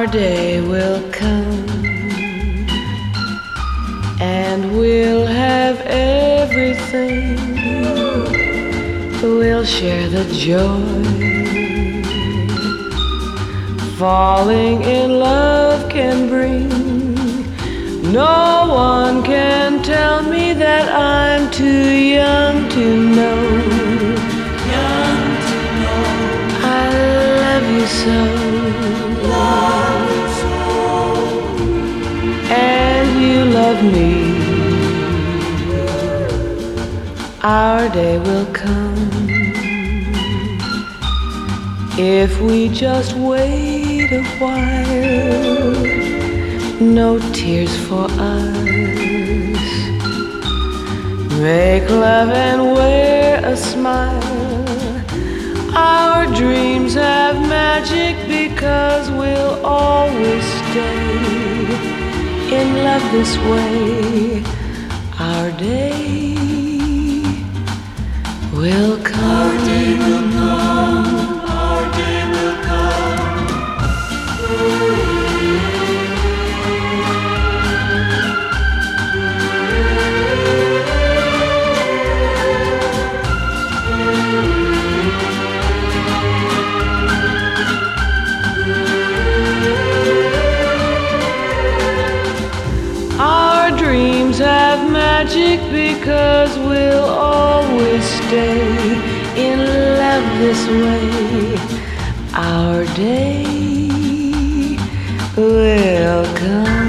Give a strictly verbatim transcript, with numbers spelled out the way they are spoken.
day will come and we'll have everything. We'll share the joy. Falling in love can bring. No one can tell me that I'm too young to know. Young to know. I love you so. Love you so. And you love me. Our day will come if we just wait a while. No tears for us. Make love and wear a smile. Our dreams have magic because we'll always stay in love this way. Our day will come. Our day will come. Our day will come. Our dreams have magic because we'll always stay in love this way. Our day will come.